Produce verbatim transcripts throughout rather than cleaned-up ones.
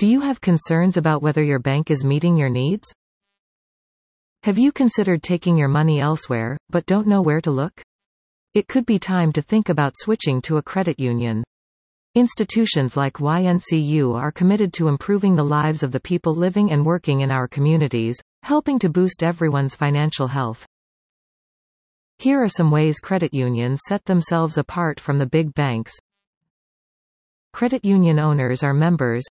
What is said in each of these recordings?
Do you have concerns about whether your bank is meeting your needs? Have you considered taking your money elsewhere, but don't know where to look? It could be time to think about switching to a credit union. Institutions like Y N C U are committed to improving the lives of the people living and working in our communities, helping to boost everyone's financial health. Here are some ways credit unions set themselves apart from the big banks. Credit union owners are members.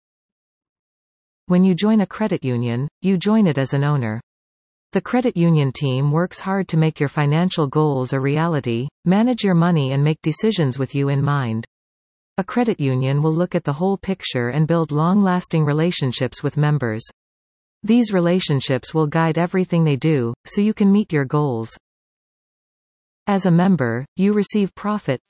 When you join a credit union, you join it as an owner. The credit union team works hard to make your financial goals a reality, manage your money and make decisions with you in mind. A credit union will look at the whole picture and build long-lasting relationships with members. These relationships will guide everything they do, so you can meet your goals. As a member, you receive profit.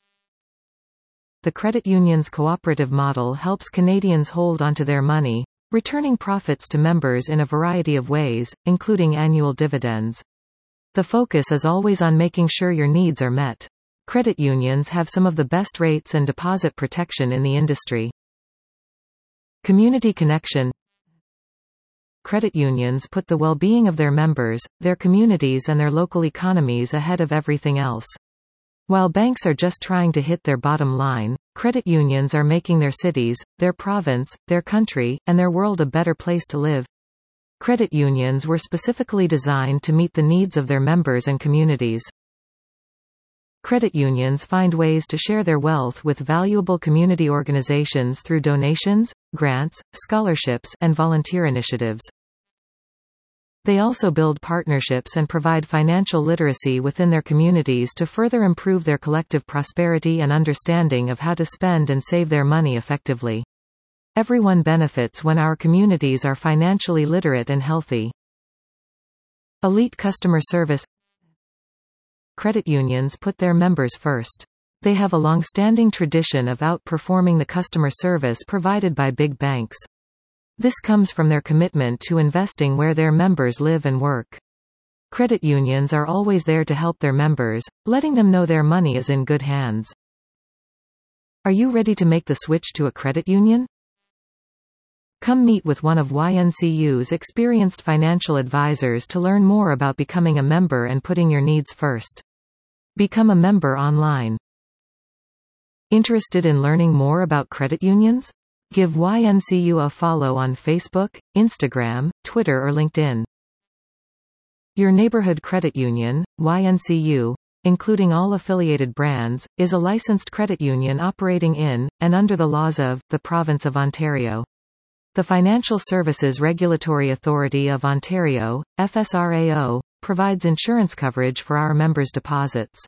The credit union's cooperative model helps Canadians hold onto their money, returning profits to members in a variety of ways, including annual dividends. The focus is always on making sure your needs are met. Credit unions have some of the best rates and deposit protection in the industry. Community connection. Credit unions put the well-being of their members, their communities and their local economies ahead of everything else. While banks are just trying to hit their bottom line, credit unions are making their cities, their province, their country, and their world a better place to live. Credit unions were specifically designed to meet the needs of their members and communities. Credit unions find ways to share their wealth with valuable community organizations through donations, grants, scholarships, and volunteer initiatives. They also build partnerships and provide financial literacy within their communities to further improve their collective prosperity and understanding of how to spend and save their money effectively. Everyone benefits when our communities are financially literate and healthy. Elite customer service. Credit unions put their members first. They have a long-standing tradition of outperforming the customer service provided by big banks. This comes from their commitment to investing where their members live and work. Credit unions are always there to help their members, letting them know their money is in good hands. Are you ready to make the switch to a credit union? Come meet with one of Y N C U's experienced financial advisors to learn more about becoming a member and putting your needs first. Become a member online. Interested in learning more about credit unions? Give Y N C U a follow on Facebook, Instagram, Twitter or LinkedIn. Your neighborhood credit union, Y N C U, including all affiliated brands, is a licensed credit union operating in, and under the laws of, the Province of Ontario. The Financial Services Regulatory Authority of Ontario, F S R A O, provides insurance coverage for our members' deposits.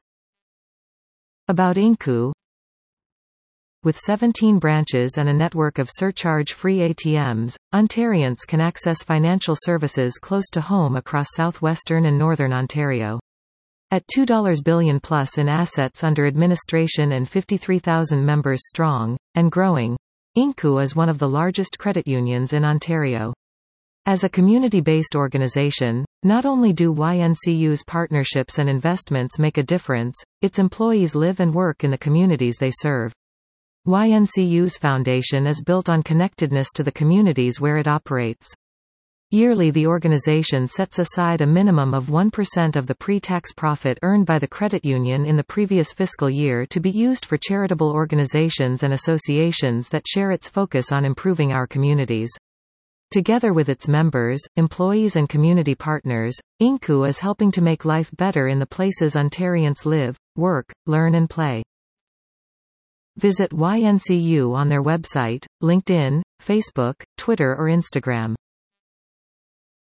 About Inku. With seventeen branches and a network of surcharge-free A T Ms, Ontarians can access financial services close to home across southwestern and northern Ontario. At two billion dollars plus in assets under administration and fifty-three thousand members strong, and growing, Inku is one of the largest credit unions in Ontario. As a community-based organization, not only do Y N C U's partnerships and investments make a difference, its employees live and work in the communities they serve. Y N C U's foundation is built on connectedness to the communities where it operates. Yearly, the organization sets aside a minimum of one percent of the pre-tax profit earned by the credit union in the previous fiscal year to be used for charitable organizations and associations that share its focus on improving our communities. Together with its members, employees and community partners, Inku is helping to make life better in the places Ontarians live, work, learn and play. Visit Y N C U on their website, LinkedIn, Facebook, Twitter or Instagram.